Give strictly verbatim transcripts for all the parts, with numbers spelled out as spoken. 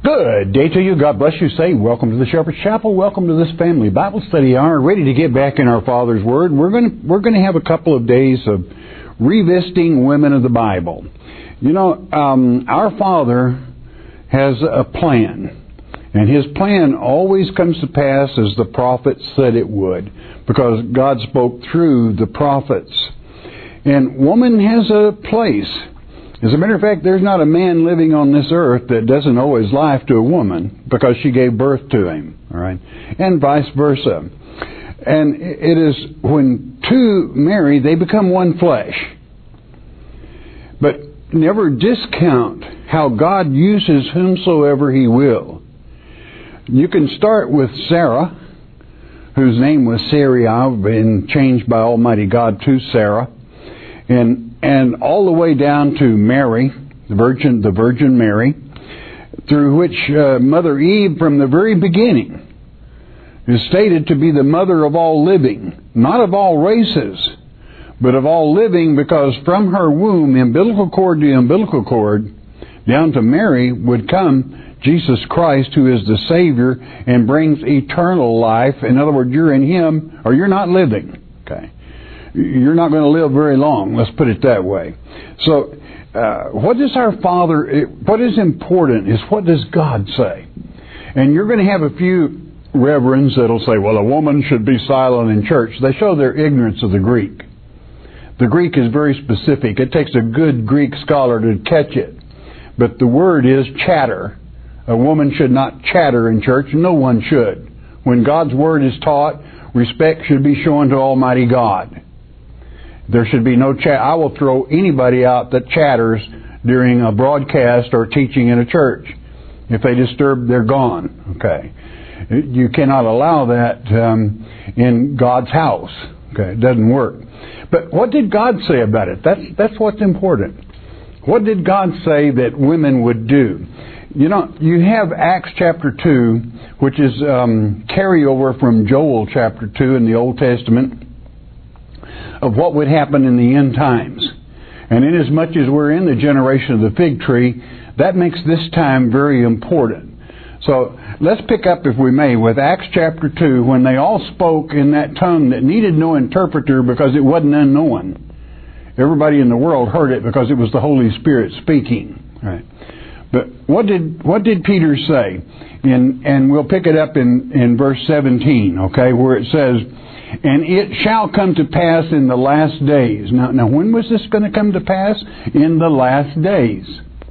Good day to you. God bless you. Say, welcome to the Shepherd's Chapel. Welcome to this family Bible study hour. Ready to get back in our Father's Word. We're going to we're going to have a couple of days of revisiting women of the Bible. You know, um, our Father has a plan, and His plan always comes to pass as the prophet said it would, because God spoke through the prophets. And woman has a place. As a matter of fact, there's not a man living on this earth that doesn't owe his life to a woman because she gave birth to him, all right? And vice versa. And it is when two marry, they become one flesh. But never discount how God uses whomsoever He will. You can start with Sarah, whose name was Sarai, been changed by Almighty God to Sarah, and and all the way down to Mary, the Virgin, the Virgin Mary, through which uh, Mother Eve, from the very beginning, is stated to be the mother of all living, not of all races, but of all living, because from her womb, umbilical cord to umbilical cord, down to Mary would come Jesus Christ, who is the Savior and brings eternal life. In other words, you're in Him or you're not living. Okay. You're not going to live very long, let's put it that way. So, uh, what does our Father, what is important is what does God say? And you're going to have a few reverends that'll say, well, a woman should be silent in church. They show their ignorance of the Greek. The Greek is very specific. It takes a good Greek scholar to catch it. But the word is chatter. A woman should not chatter in church. No one should. When God's Word is taught, respect should be shown to Almighty God. There should be no chat. I will throw anybody out that chatters during a broadcast or teaching in a church. If they disturb, they're gone. Okay. You cannot allow that um, in God's house. Okay. It doesn't work. But what did God say about it? That's, that's what's important. What did God say that women would do? You know, you have Acts chapter two, which is um, carryover from Joel chapter two in the Old Testament, of what would happen in the end times. And inasmuch as we're in the generation of the fig tree, that makes this time very important. So let's pick up, if we may, with Acts chapter two, when they all spoke in that tongue that needed no interpreter because it wasn't unknown. Everybody in the world heard it because it was the Holy Spirit speaking. Right. But what did what did Peter say? In, and we'll pick it up in, in verse seventeen, okay, where it says, and it shall come to pass in the last days. Now, now when was this going to come to pass? In the last days.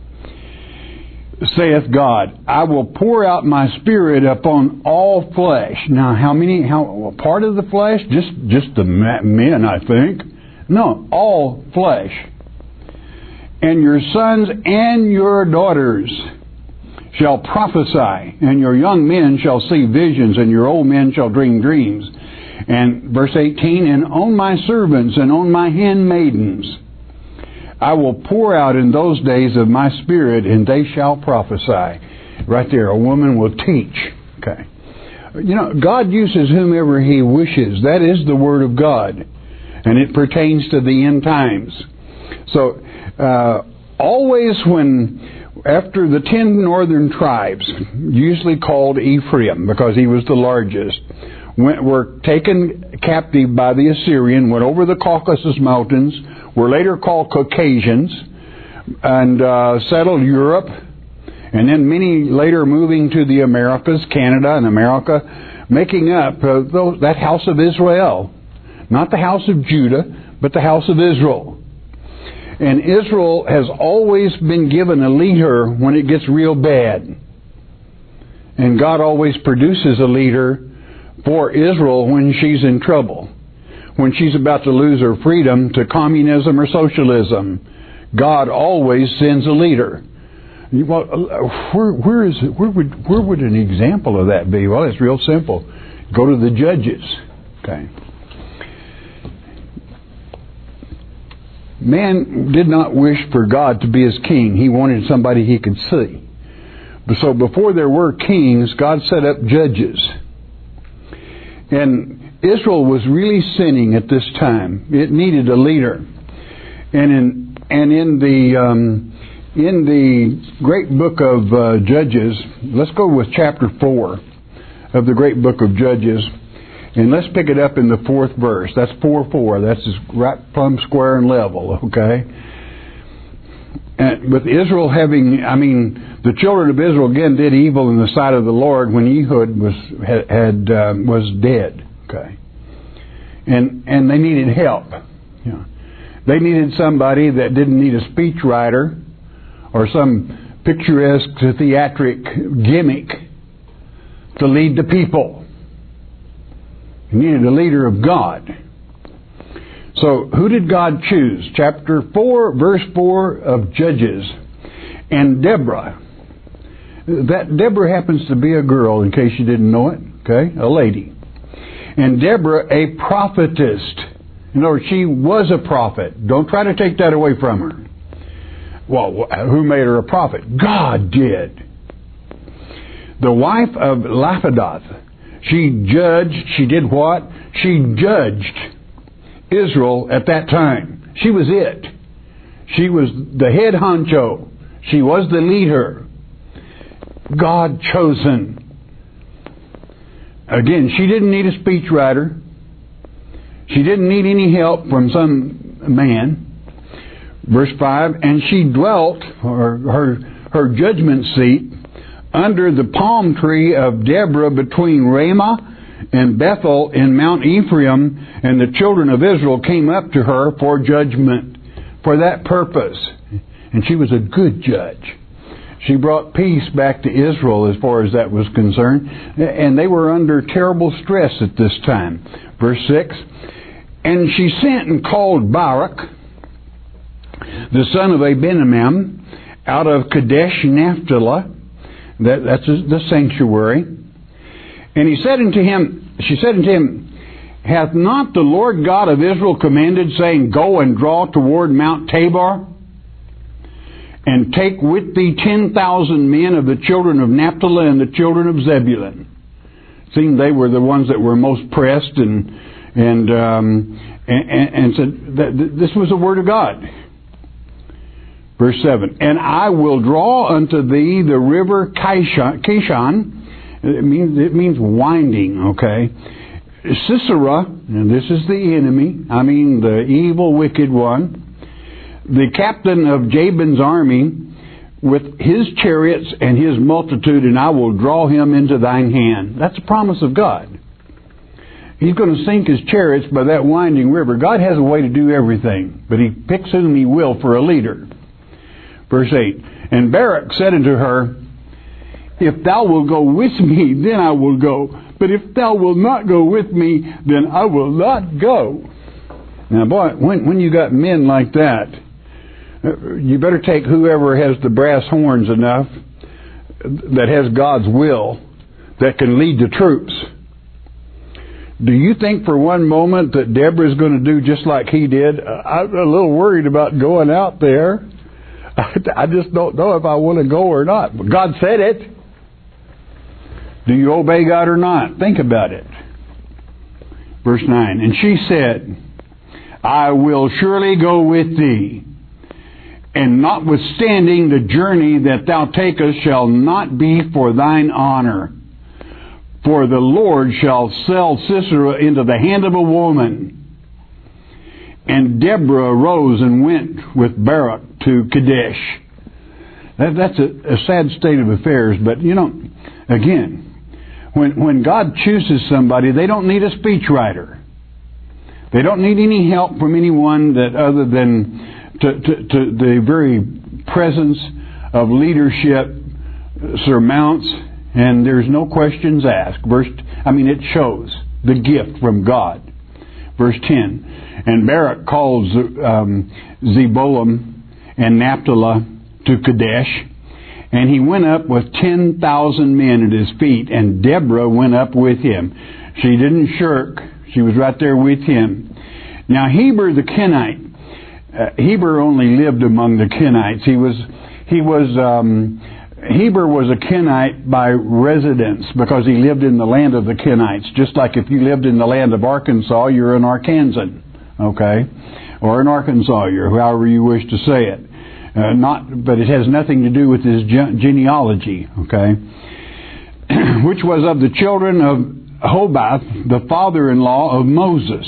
Saith God, I will pour out my Spirit upon all flesh. Now, how many, how, part of the flesh? Just, just the men, I think. No, all flesh. And your sons and your daughters shall prophesy, and your young men shall see visions, and your old men shall dream dreams. And verse eighteen, and on my servants and on my handmaidens I will pour out in those days of my Spirit, and they shall prophesy. Right there, a woman will teach. Okay. You know, God uses whomever He wishes. That is the Word of God. And it pertains to the end times. So, uh, always when, after the ten northern tribes, usually called Ephraim, because he was the largest, went, were taken captive by the Assyrian, went over the Caucasus Mountains, were later called Caucasians, and uh, settled Europe, and then many later moving to the Americas, Canada and America, making up uh, those, that house of Israel. Not the house of Judah, but the house of Israel. And Israel has always been given a leader when it gets real bad. And God always produces a leader for Israel when she's in trouble. When she's about to lose her freedom to communism or socialism, God always sends a leader. Well, where, where is it? Where would where would an example of that be? Well, it's real simple. Go to the Judges. Okay. Man did not wish for God to be his king. He wanted somebody he could see. So before there were kings, God set up judges. And Israel was really sinning at this time. It needed a leader. And in and in the um, In the great book of uh, Judges, let's go with chapter four of the great book of Judges, and let's pick it up in the fourth verse. That's four four. That's just right plumb square and level, okay? And with Israel having, I mean, the children of Israel again did evil in the sight of the Lord when Ehud was had, had uh, was dead, okay? And and they needed help. You know, they needed somebody that didn't need a speechwriter or some picturesque theatric gimmick to lead the people. They needed a leader of God. So who did God choose? Chapter four, verse four of Judges. And Deborah. That Deborah happens to be a girl, in case you didn't know it. Okay, a lady. And Deborah, a prophetess. In other words, she was a prophet. Don't try to take that away from her. Well, who made her a prophet? God did. The wife of Lapidoth. She judged, she did what? She judged Israel at that time. She was it. She was the head honcho. She was the leader. God chosen. Again, she didn't need a speechwriter. She didn't need any help from some man. Verse five, and she dwelt, or her, her judgment seat, under the palm tree of Deborah between Ramah and Bethel in Mount Ephraim, and the children of Israel came up to her for judgment for that purpose. And she was a good judge. She brought peace back to Israel as far as that was concerned. And they were under terrible stress at this time. Verse six, and she sent and called Barak, the son of Abinadab, out of Kadesh Naphtali, that, that's the sanctuary. And he said unto him, she said unto him, hath not the Lord God of Israel commanded, saying, go and draw toward Mount Tabor, and take with thee ten thousand men of the children of Naphtali and the children of Zebulun. It seemed they were the ones that were most pressed, and and um, and, and said that this was the word of God. Verse seven, and I will draw unto thee the river Kishon. It means, it means winding, okay? Sisera, and this is the enemy, I mean the evil, wicked one, the captain of Jabin's army, with his chariots and his multitude, and I will draw him into thine hand. That's a promise of God. He's going to sink his chariots by that winding river. God has a way to do everything, but He picks whom He will for a leader. Verse eight, and Barak said unto her, if thou wilt go with me, then I will go. But if thou wilt not go with me, then I will not go. Now, boy, when, when you got men like that, you better take whoever has the brass horns enough, that has God's will, that can lead the troops. Do you think for one moment that Deborah's going to do just like he did? I'm a little worried about going out there. I just don't know if I want to go or not. But God said it. Do you obey God or not? Think about it. Verse nine, and she said, I will surely go with thee, and notwithstanding the journey that thou takest shall not be for thine honor. For the Lord shall sell Sisera into the hand of a woman. And Deborah arose and went with Barak to Kadesh. That, that's a, a sad state of affairs, but you know, again, when when God chooses somebody, they don't need a speechwriter. They don't need any help from anyone that other than to, to, to the very presence of leadership surmounts, and there's no questions asked. Verse, I mean, it shows the gift from God. Verse ten, and Barak called um, Zebulun and Naphtali to Kadesh, and he went up with ten thousand men at his feet, and Deborah went up with him. She didn't shirk. She was right there with him. Now Heber the Kenite, uh, Heber only lived among the Kenites. He was, he was, um, Heber was a Kenite by residence because he lived in the land of the Kenites. Just like if you lived in the land of Arkansas, you're an Arkansan, okay? Or an Arkansas, you're however you wish to say it. Uh, not, but it has nothing to do with his ge- genealogy, okay? Which was of the children of Hobath, the father-in-law of Moses,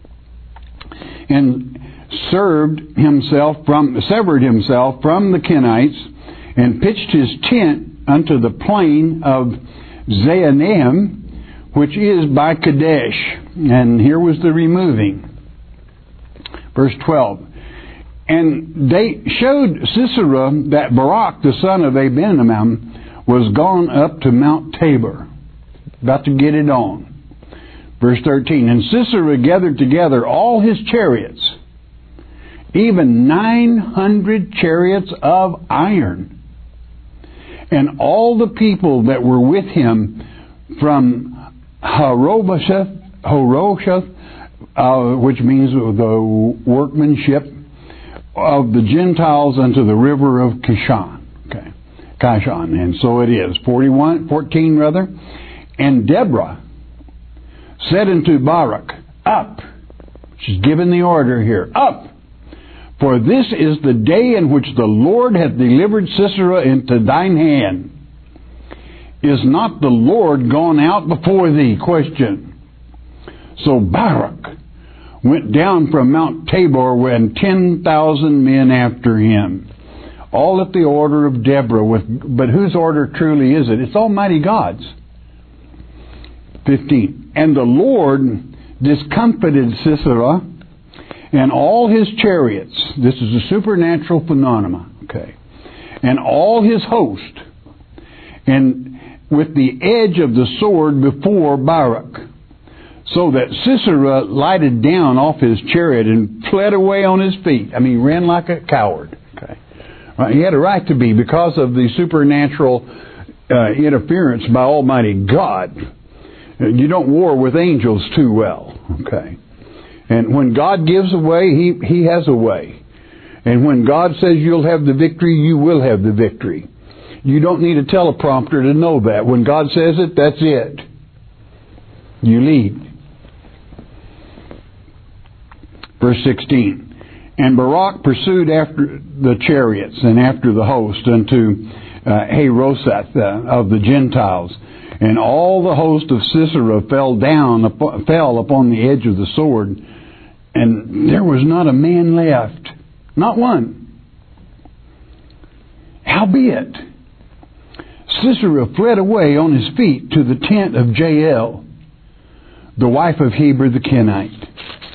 and served himself from, severed himself from the Kenites, and pitched his tent unto the plain of Zaanaim, which is by Kadesh. And here was the removing. Verse twelve. And they showed Sisera that Barak, the son of Abinadab, was gone up to Mount Tabor, about to get it on. Verse thirteen. And Sisera gathered together all his chariots, even nine hundred chariots of iron, and all the people that were with him from Harosheth, Harosheth, uh, which means the workmanship of the Gentiles unto the river of Kishon. Okay, Kishon, and so it is. Forty-one, fourteen rather. And Deborah said unto Barak, up. She's given the order here. Up. For this is the day in which the Lord hath delivered Sisera into thine hand. Is not the Lord gone out before thee? Question. So Barak went down from Mount Tabor and ten thousand men after him. All at the order of Deborah. With, but whose order truly is it? It's Almighty God's. fifteen. And the Lord discomfited Sisera and all his chariots. This is a supernatural phenomenon. Okay. And all his host. And with the edge of the sword before Barak. So that Sisera lighted down off his chariot and fled away on his feet. I mean, ran like a coward. Okay. Right. He had a right to be because of the supernatural uh, interference by Almighty God. You don't war with angels too well. Okay. And when God gives a way, He, He has a way. And when God says you'll have the victory, you will have the victory. You don't need a teleprompter to know that. When God says it, that's it. You lead. Verse sixteen. And Barak pursued after the chariots and after the host unto uh, Harosheth uh, of the Gentiles. And all the host of Sisera fell down, upon, fell upon the edge of the sword. And there was not a man left. Not one. Howbeit, Sisera fled away on his feet to the tent of Jael, the wife of Heber the Kenite.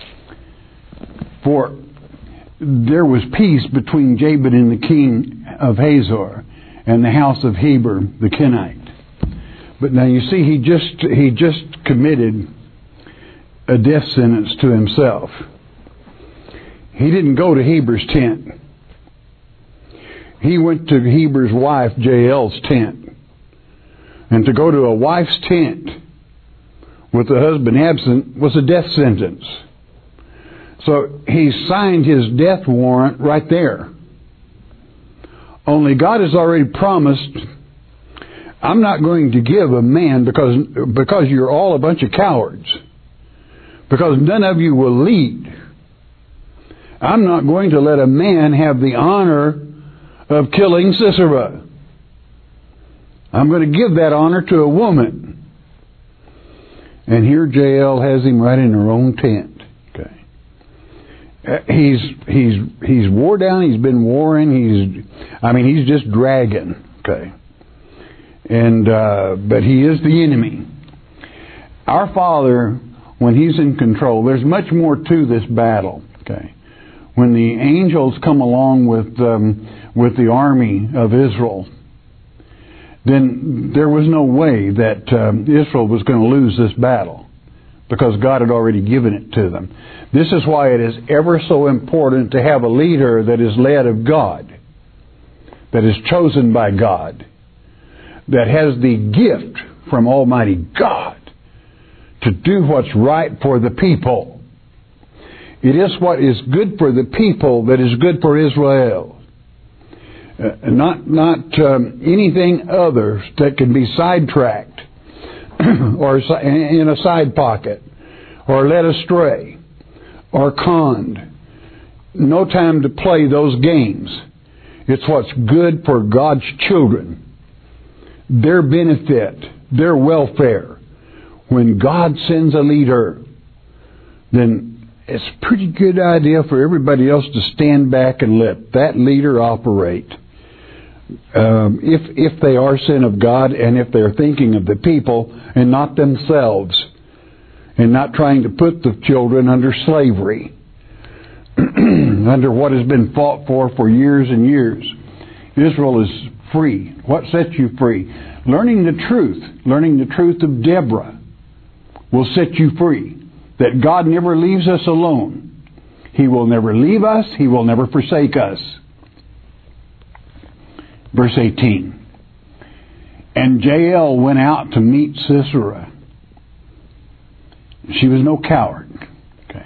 For there was peace between Jabin and the king of Hazor and the house of Heber the Kenite. But now you see, he just he just committed a death sentence to himself. He didn't go to Heber's tent. He went to Heber's wife Jael's tent. And to go to a wife's tent with the husband absent was a death sentence. So he signed his death warrant right there. Only God has already promised, I'm not going to give a man because because you're all a bunch of cowards. Because none of you will lead. I'm not going to let a man have the honor of killing Sisera. I'm going to give that honor to a woman. And here Jael has him right in her own tent. Okay. Uh, he's he's he's wore down. He's been warring. He's I mean he's just dragging. Okay. And uh, but he is the enemy. Our Father, when He's in control, there's much more to this battle. Okay. When the angels come along with um, with the army of Israel, then there was no way that um, Israel was going to lose this battle because God had already given it to them. This is why it is ever so important to have a leader that is led of God, that is chosen by God, that has the gift from Almighty God to do what's right for the people. It is what is good for the people that is good for Israel. Uh, not not um, anything other that can be sidetracked or in a side pocket or led astray or conned. No time to play those games. It's what's good for God's children, their benefit, their welfare. When God sends a leader, then it's a pretty good idea for everybody else to stand back and let that leader operate. Um, if if they are sent of God, and if they're thinking of the people and not themselves, and not trying to put the children under slavery, under what has been fought for for years and years. Israel is free. What sets you free? Learning the truth, learning the truth of Deborah will set you free. That God never leaves us alone. He will never leave us. He will never forsake us. Verse eighteen. And Jael went out to meet Sisera. She was no coward. Okay.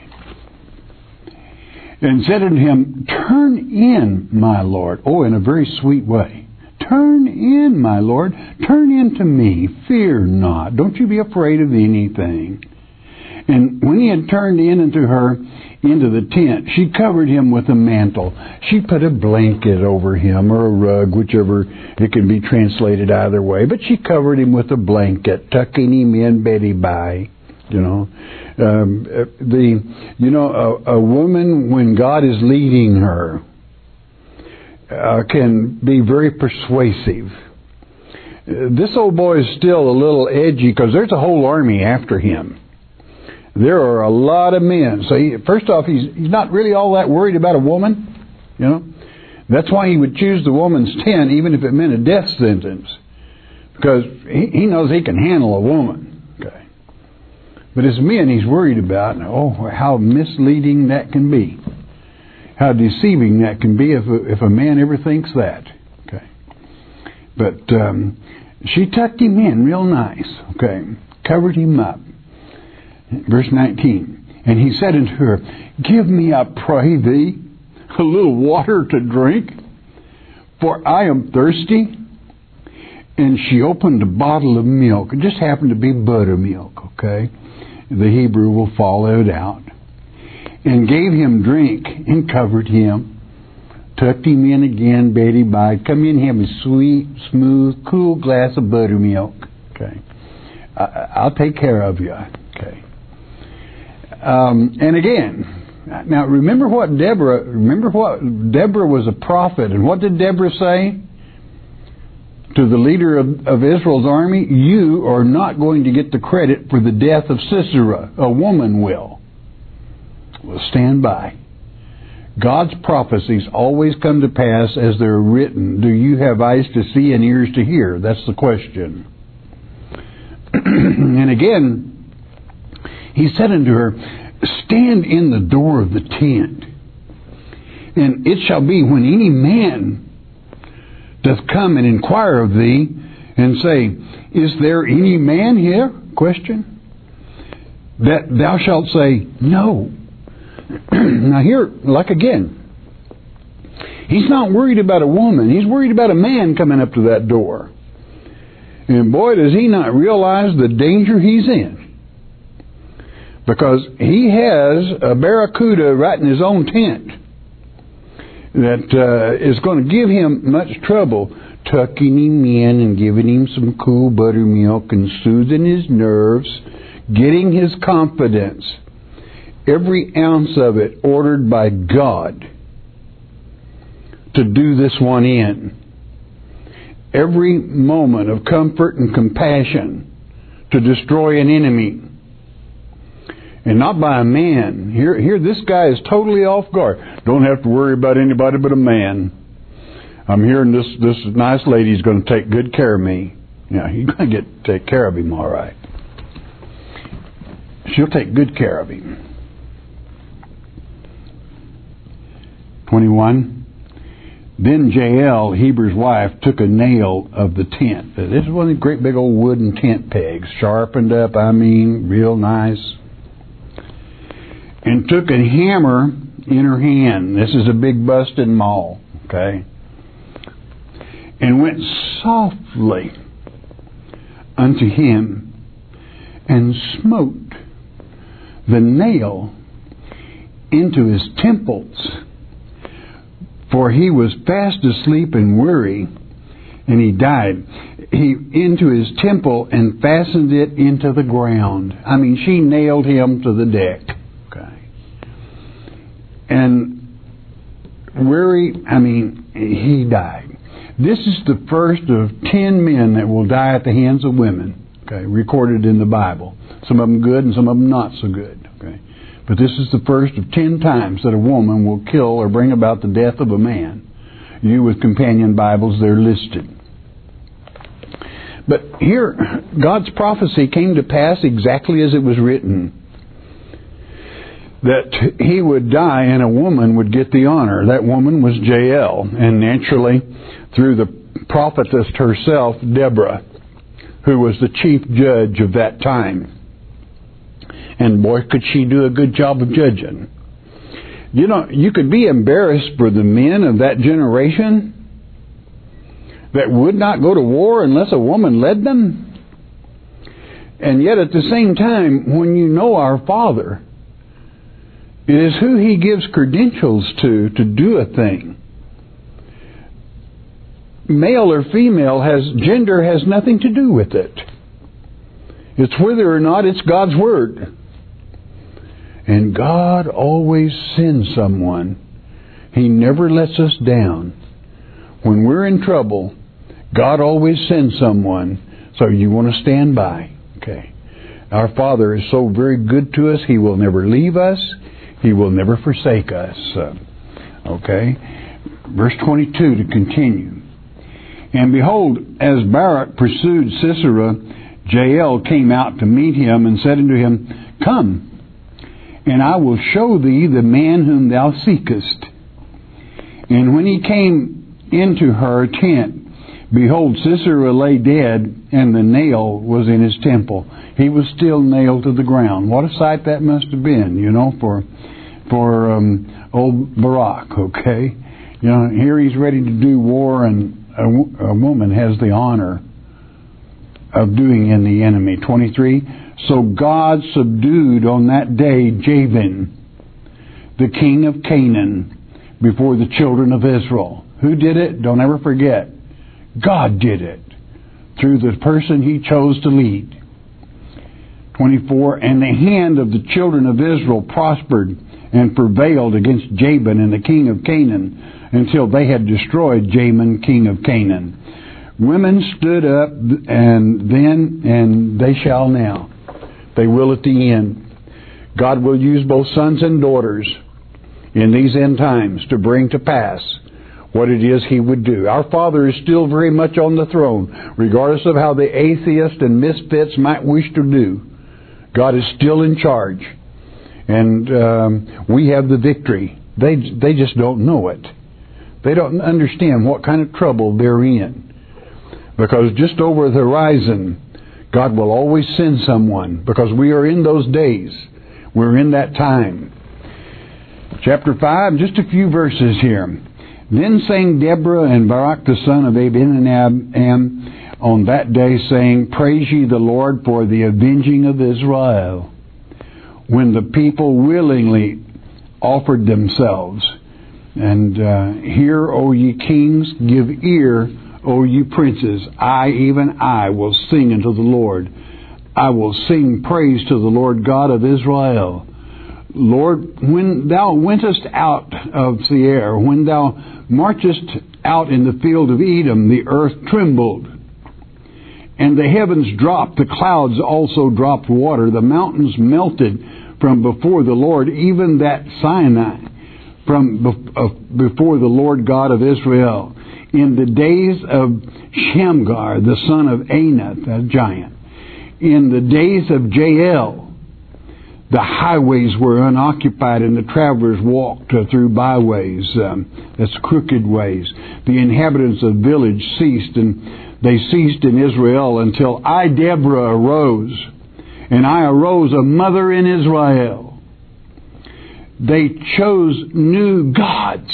And said unto him, Turn in, my Lord. Oh, in a very sweet way. Turn in, my Lord. Turn in to me. Fear not. Don't you be afraid of anything. And when he had turned in into her, into the tent, she covered him with a mantle. She put a blanket over him, or a rug, whichever it can be translated either way. But she covered him with a blanket, tucking him in Betty by. You know, um, the you know a, a woman, when God is leading her, uh, can be very persuasive. Uh, this old boy is still a little edgy because there's a whole army after him. There are a lot of men. So he, first off, he's he's not really all that worried about a woman. You know, that's why he would choose the woman's tent, even if it meant a death sentence, because he, he knows he can handle a woman. Okay. But as men, he's worried about, oh, how misleading that can be. How deceiving that can be if a, if a man ever thinks that. Okay. But um, she tucked him in real nice. Okay. Covered him up. Verse nineteen. And he said unto her, Give me, I pray thee, a little water to drink, for I am thirsty. And she opened a bottle of milk. It just happened to be buttermilk, okay? The Hebrew will follow it out. And gave him drink and covered him. Tucked him in again, Betty by. Come in and have a sweet, smooth, cool glass of buttermilk. Okay. I, I'll take care of you. Okay. Um, and again, now remember what Deborah, remember what Deborah was a prophet. And what did Deborah say to the leader of, of Israel's army? You are not going to get the credit for the death of Sisera. A woman will. Well, stand by. God's prophecies always come to pass as they're written. Do you have eyes to see and ears to hear? That's the question. And again, he said unto her, Stand in the door of the tent, and it shall be when any man doth come and inquire of thee, and say, Is there any man here? Question. That thou shalt say, No. Now here, like again, he's not worried about a woman. He's worried about a man coming up to that door. And boy, does he not realize the danger he's in. Because he has a barracuda right in his own tent that uh, is going to give him much trouble, tucking him in and giving him some cool buttermilk and soothing his nerves, getting his confidence. Every ounce of it ordered by God to do this one in. Every moment of comfort and compassion to destroy an enemy. And not by a man. Here, here, this guy is totally off guard. Don't have to worry about anybody but a man. I'm hearing this this nice lady's going to take good care of me. Yeah, you're going to get take care of him, all right. She'll take good care of him. twenty-one. Then Jael, Heber's wife, took a nail of the tent. This is one of the great big old wooden tent pegs, sharpened up, I mean, real nice. And took a hammer in her hand. This is a big busted maul, okay? And went softly unto him and smote the nail into his temples For he was fast asleep and weary, and he died. He into his temple and fastened it into the ground. I mean, she nailed him to the deck. Okay. And weary, I mean, he died. This is the first of ten men that will die at the hands of women. Okay, recorded in the Bible. Some of them good and some of them not so good. Okay. But this is the first of ten times that a woman will kill or bring about the death of a man. You with companion Bibles, they're listed. But here, God's prophecy came to pass exactly as it was written. That he would die and a woman would get the honor. That woman was Jael. And naturally, through the prophetess herself, Deborah, who was the chief judge of that time. And boy, could she do a good job of judging. You know, you could be embarrassed for the men of that generation that would not go to war unless a woman led them. And yet at the same time, when you know our Father, it is who He gives credentials to, to do a thing. Male or female has, gender has nothing to do with it. It's whether or not it's God's Word. And God always sends someone. He never lets us down. When we're in trouble, God always sends someone. So you want to stand by. Okay. Our Father is so very good to us. He will never leave us. He will never forsake us. Uh, okay. Verse twenty-two to continue. And behold, as Barak pursued Sisera, Jael came out to meet him and said unto him, Come, and I will show thee the man whom thou seekest. And when he came into her tent, behold, Sisera lay dead, and the nail was in his temple. He was still nailed to the ground. What a sight that must have been, you know, for for um, old Barak, okay? You know, here he's ready to do war, and a, a woman has the honor of doing in the enemy. twenty-three, so God subdued on that day Jabin, the king of Canaan, before the children of Israel. Who did it? Don't ever forget. God did it through the person He chose to lead. twenty-four, and the hand of the children of Israel prospered and prevailed against Jabin and the king of Canaan until they had destroyed Jabin, king of Canaan. Women stood up and then, and they shall now. They will at the end. God will use both sons and daughters in these end times to bring to pass what it is He would do. Our Father is still very much on the throne, regardless of how the atheist and misfits might wish to do. God is still in charge. And um, we have the victory. They, they just don't know it. They don't understand what kind of trouble they're in. Because just over the horizon, God will always send someone, because we are in those days. We're in that time. Chapter five, just a few verses here. Then sang Deborah and Barak the son of Abinadab on that day, saying, Praise ye the Lord for the avenging of Israel, when the people willingly offered themselves. And uh, hear, O ye kings, give ear, O ye princes, I, even I, will sing unto the Lord. I will sing praise to the Lord God of Israel. Lord, when thou wentest out of Seir, when thou marchest out in the field of Edom, the earth trembled, and the heavens dropped, the clouds also dropped water, the mountains melted from before the Lord, even that Sinai, from before the Lord God of Israel. In the days of Shamgar, the son of Anath, a giant, in the days of Jael, the highways were unoccupied and the travelers walked uh, through byways, um, that's crooked ways. The inhabitants of the village ceased, and they ceased in Israel until I, Deborah, arose, and I arose a mother in Israel. They chose new gods.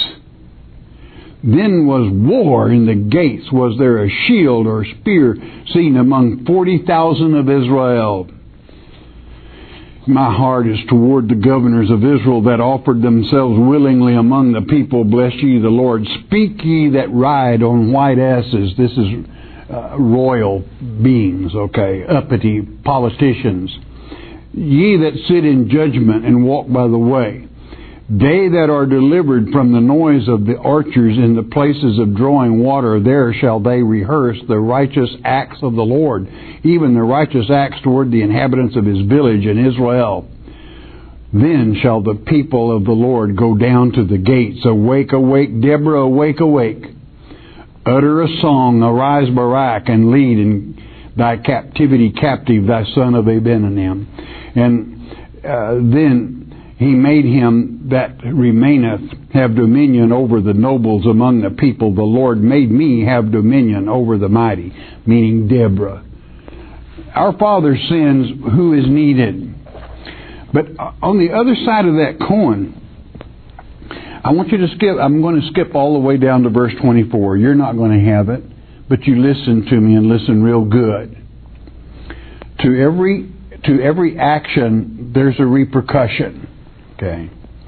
Then was war in the gates. Was there a shield or spear seen among forty thousand of Israel? My heart is toward the governors of Israel that offered themselves willingly among the people. Bless ye the Lord. Speak ye that ride on white asses. This is uh, royal beings, okay, uppity politicians. Ye that sit in judgment and walk by the way. They that are delivered from the noise of the archers in the places of drawing water, there shall they rehearse the righteous acts of the Lord, even the righteous acts toward the inhabitants of his village in Israel. Then shall the people of the Lord go down to the gates. Awake, awake, Deborah, awake, awake. Utter a song, arise, Barak, and lead in thy captivity captive, thy son of Abinim. And uh, then he made him that remaineth have dominion over the nobles among the people. The Lord made me have dominion over the mighty, meaning Deborah. Our father sends who is needed. But on the other side of that coin, I want you to skip, I'm going to skip all the way down to verse twenty-four. You're not going to have it, but you listen to me and listen real good. To every, to every action, there's a repercussion. Okay.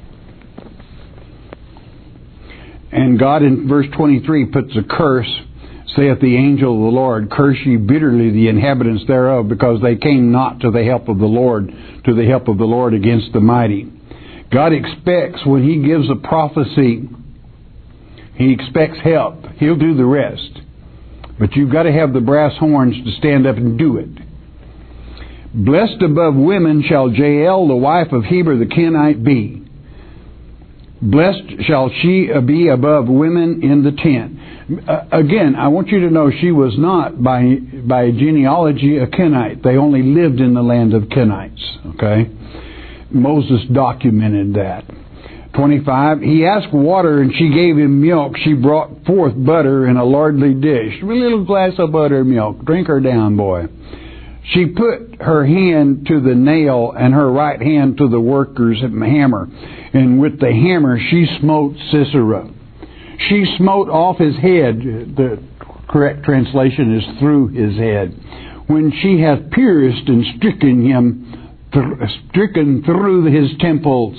And God in verse twenty-three puts a curse, saith the angel of the Lord, curse ye bitterly the inhabitants thereof, because they came not to the help of the Lord, to the help of the Lord against the mighty. God expects when He gives a prophecy, He expects help. He'll do the rest. But you've got to have the brass horns to stand up and do it. Blessed above women shall Jael, the wife of Heber the Kenite, be. Blessed shall she be above women in the tent. Uh, again, I want you to know she was not by by genealogy a Kenite. They only lived in the land of Kenites. Okay, Moses documented that. twenty-five. He asked water, and she gave him milk. She brought forth butter in a lordly dish. A little glass of buttermilk. Drink her down, boy. She put her hand to the nail and her right hand to the worker's hammer. And with the hammer she smote Sisera. She smote off his head. The correct translation is through his head. When she hath pierced and stricken him, th- stricken through his temples,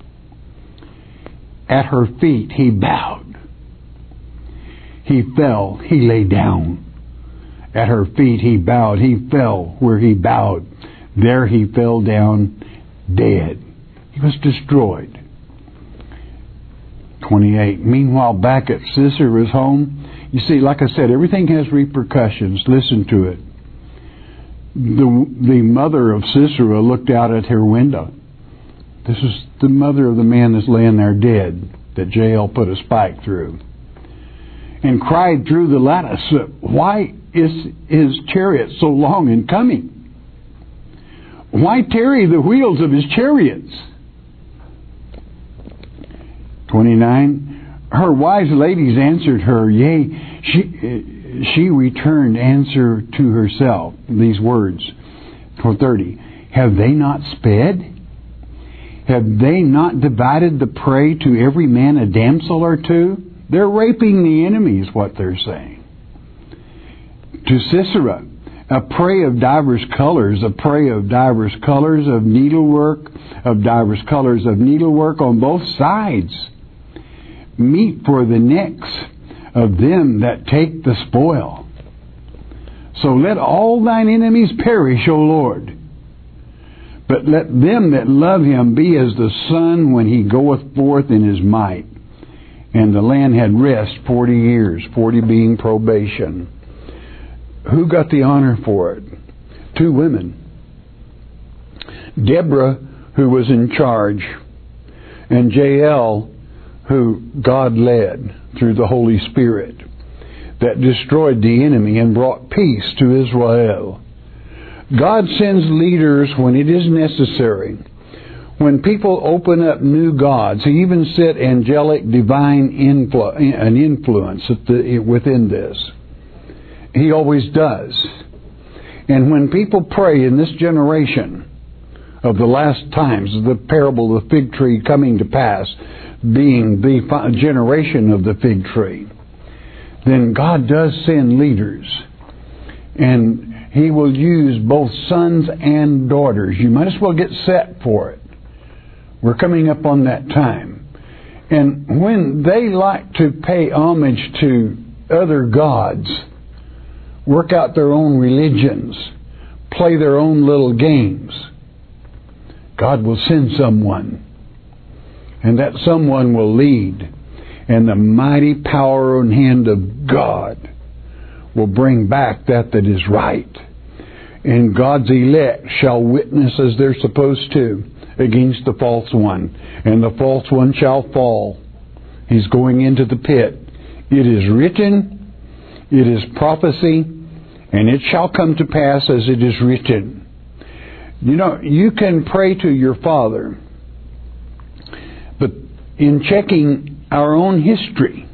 at her feet he bowed. He fell. He lay down. At her feet he bowed. He fell where he bowed. There he fell down dead. He was destroyed. twenty-eight. Meanwhile, back at Sisera's home, you see, like I said, everything has repercussions. Listen to it. The, the mother of Sisera looked out at her window. This is the mother of the man that's laying there dead, that Jael put a spike through. And cried through the lattice, why is his chariot so long in coming? Why tarry the wheels of his chariots? twenty-nine. Her wise ladies answered her, yea, she, she returned answer to herself, these words. For thirty. Have they not sped? Have they not divided the prey to every man a damsel or two? They're raping the enemy is what they're saying. To Sisera, a prey of divers colors, a prey of divers colors of needlework, of divers colors of needlework on both sides. Meat for the necks of them that take the spoil. So let all thine enemies perish, O Lord. But let them that love him be as the sun when he goeth forth in his might. And the land had rest forty years, forty being probation. Who got the honor for it? Two women. Deborah, who was in charge, and Jael, who God led through the Holy Spirit, that destroyed the enemy and brought peace to Israel. God sends leaders when it is necessary. When people open up new gods, He even set angelic divine influ- an influence at the, within this. He always does. And when people pray in this generation of the last times, the parable of the fig tree coming to pass, being the generation of the fig tree, then God does send leaders. And He will use both sons and daughters. You might as well get set for it. We're coming up on that time. And when they like to pay homage to other gods, work out their own religions, play their own little games, God will send someone. And that someone will lead. And the mighty power and hand of God will bring back that that is right. And God's elect shall witness as they're supposed to against the false one. And the false one shall fall. He's going into the pit. It is written, it is prophecy, and it shall come to pass as it is written. You know, you can pray to your Father, but in checking our own history,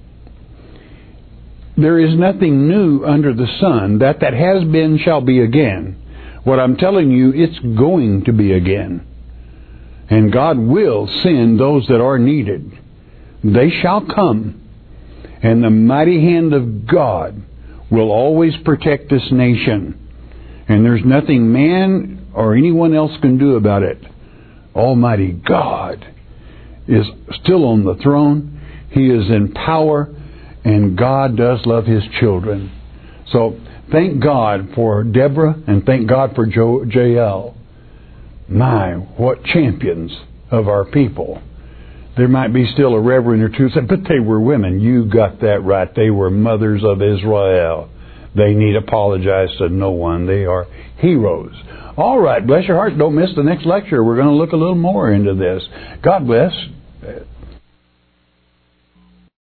there is nothing new under the sun. That that has been shall be again. What I'm telling you, it's going to be again. And God will send those that are needed. They shall come. And the mighty hand of God will always protect this nation. And there's nothing man or anyone else can do about it. Almighty God is still on the throne. He is in power. And God does love His children. So thank God for Deborah and thank God for jo- Jael. My, what champions of our people. There might be still a reverend or two saying, but they were women. You got that right. They were mothers of Israel. They need apologize to no one. They are heroes. All right, bless your heart. Don't miss the next lecture. We're going to look a little more into this. God bless.